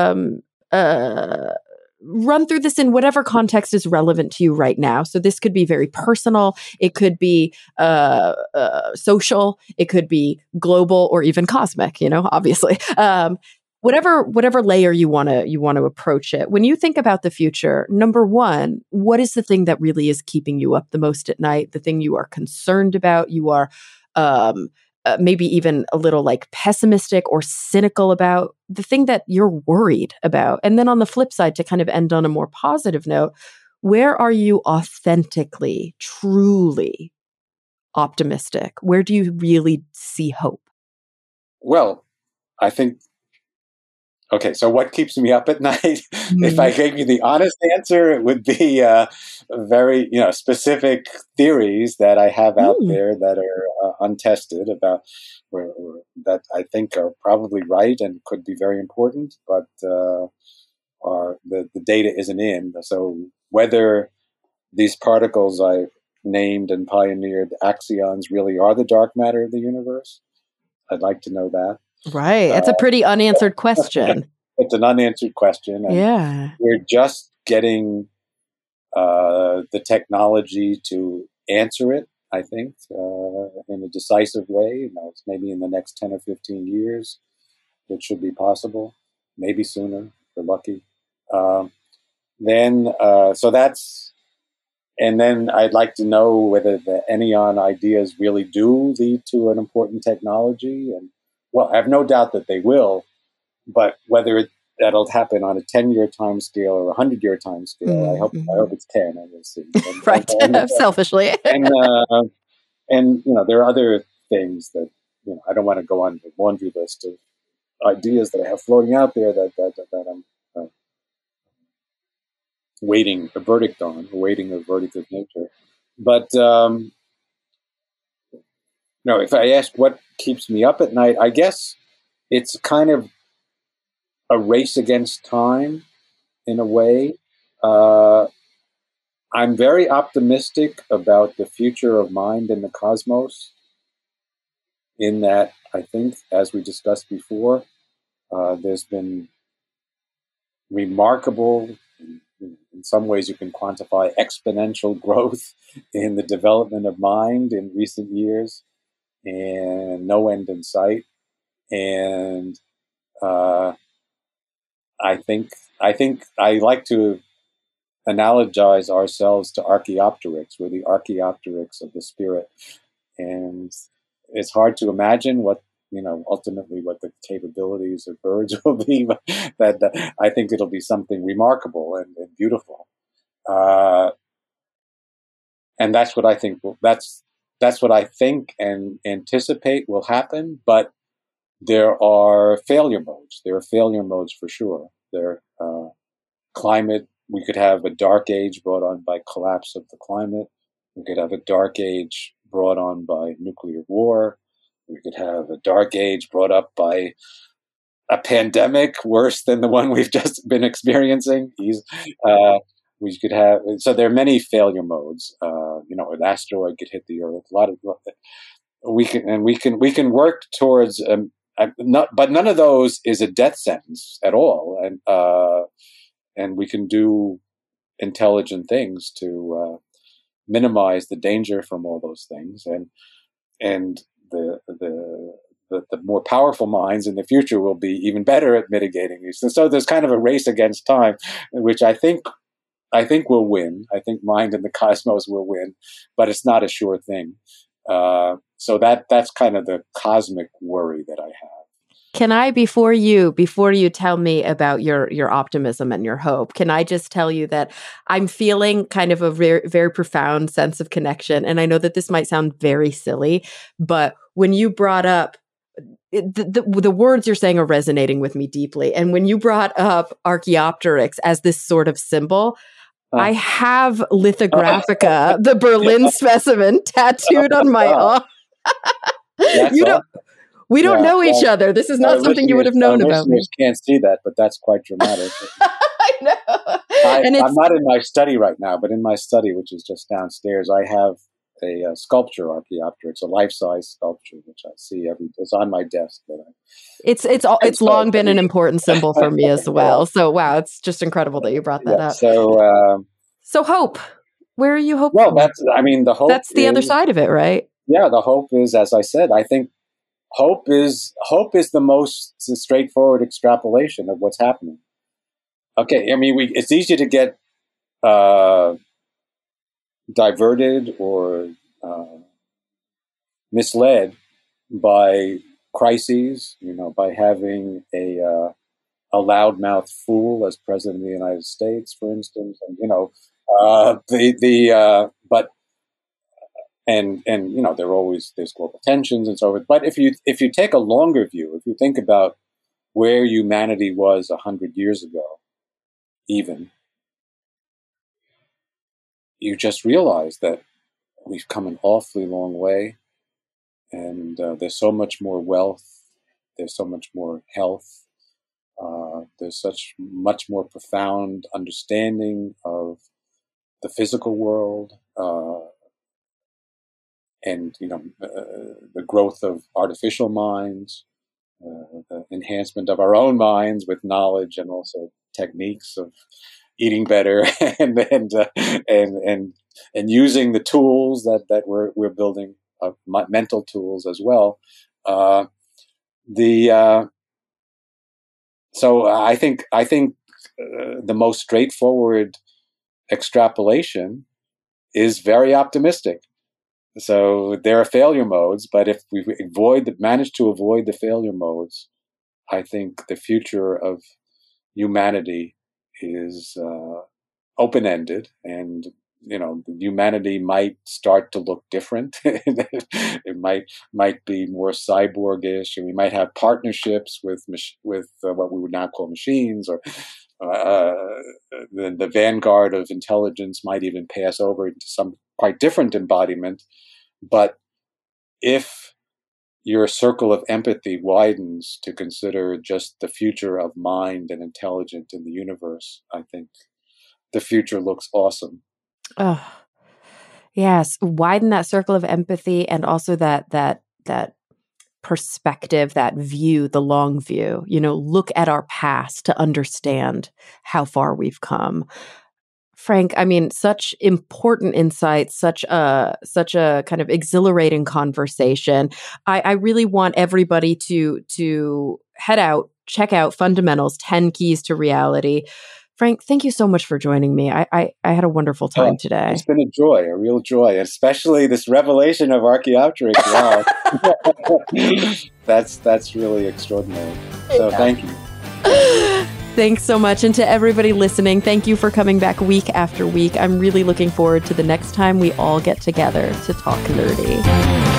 run through this in whatever context is relevant to you right now. So this could be very personal. It could be social. It could be global, or even cosmic. Obviously. Whatever layer you want to approach it. When you think about the future, number one, what is the thing that really is keeping you up the most at night? The thing you are concerned about, you are maybe even a little pessimistic or cynical about, the thing that you're worried about. And then on the flip side, to kind of end on a more positive note, Where are you authentically, truly optimistic? Where do you really see hope? Well, I think, okay, so what keeps me up at night? If I gave you the honest answer, it would be very, specific theories that I have out there that are untested about, or that I think are probably right and could be very important, but are the data isn't in. So whether these particles I named and pioneered, axions, really are the dark matter of the universe, I'd like to know that. Right. It's a pretty unanswered question. It's an unanswered question. And yeah. we're just getting the technology to answer it, I think, in a decisive way. Maybe in the next 10 or 15 years, it should be possible. Maybe sooner, if we're lucky. And then I'd like to know whether the Enneon ideas really do lead to an important technology. And well, I have no doubt that they will, but whether that'll happen on a 10-year time scale or a 100-year time scale, I hope it's 10. I will see. Right, selfishly. and there are other things that I don't want to go on the laundry list of ideas that I have floating out there that I'm awaiting a verdict of nature. But if I ask what keeps me up at night, I guess it's kind of a race against time in a way. I'm very optimistic about the future of mind in the cosmos, in that I think, as we discussed before, there's been remarkable, in some ways you can quantify exponential growth in the development of mind in recent years, and no end in sight. And I think I like to analogize ourselves to Archaeopteryx. We're the Archaeopteryx of the spirit, and it's hard to imagine what ultimately what the capabilities of birds will be, but that I think it'll be something remarkable and beautiful. And that's what I think. That's what I think and anticipate will happen. But there are failure modes. There are failure modes for sure. Climate. We could have a dark age brought on by collapse of the climate. We could have a dark age brought on by nuclear war. We could have a dark age brought up by a pandemic worse than the one we've just been experiencing. We could have, so there are many failure modes. An asteroid could hit the Earth. We can work towards, but none of those is a death sentence at all. And we can do intelligent things to minimize the danger from all those things, and the more powerful minds in the future will be even better at mitigating these. So there's kind of a race against time, which I think will win. I think mind in the cosmos will win, but it's not a sure thing. So that's kind of the cosmic worry that I have. Can I, before you tell me about your optimism and your hope, can I just tell you that I'm feeling kind of a very, very profound sense of connection? And I know that this might sound very silly, but when you brought up the words you're saying are resonating with me deeply. And when you brought up Archaeopteryx as this sort of symbol, I have Lithographica, the Berlin specimen, tattooed on my arm. We don't know each other. This is not something you would have known about me. Can't see that, but that's quite dramatic. I know. I'm not in my study right now, but in my study, which is just downstairs, I have a sculpture Archaeopteryx, a life-size sculpture, which I see it's on my desk. It's long been an important symbol for me as well. So wow, it's just incredible that you brought that up. So hope. Where are you hopeful? Well, the hope. That's the other side of it, right? Yeah, the hope is, as I said, I think hope is the most straightforward extrapolation of what's happening. Okay, I mean, it's easy to get diverted or misled by crises, by having a loudmouth fool as president of the United States, for instance, and But there's global tensions and so forth. But if you take a longer view, if you think about where humanity was 100 years ago, even, you just realize that we've come an awfully long way, and there's so much more wealth, there's so much more health, there's such much more profound understanding of the physical world, and the growth of artificial minds, the enhancement of our own minds with knowledge and also techniques of eating better and using the tools that we're building, mental tools as well. So I think the most straightforward extrapolation is very optimistic. So there are failure modes, but if we manage to avoid the failure modes, I think the future of humanity is open-ended, and humanity might start to look different. It might be more cyborgish, and we might have partnerships with what we would now call machines, or the vanguard of intelligence might even pass over into some quite different embodiment. But if your circle of empathy widens to consider just the future of mind and intelligence in the universe, I think the future looks awesome. Oh, yes. Widen that circle of empathy, and also that perspective, that view, the long view. Look at our past to understand how far we've come. Frank, I mean, such important insights, such a kind of exhilarating conversation. I really want everybody to head out, check out Fundamentals: 10 Keys to Reality. Frank, thank you so much for joining me. I had a wonderful time today. It's been a joy, a real joy, especially this revelation of Archaeopteryx. Wow. That's really extraordinary. So Thank you. Thanks so much. And to everybody listening, thank you for coming back week after week. I'm really looking forward to the next time we all get together to talk nerdy.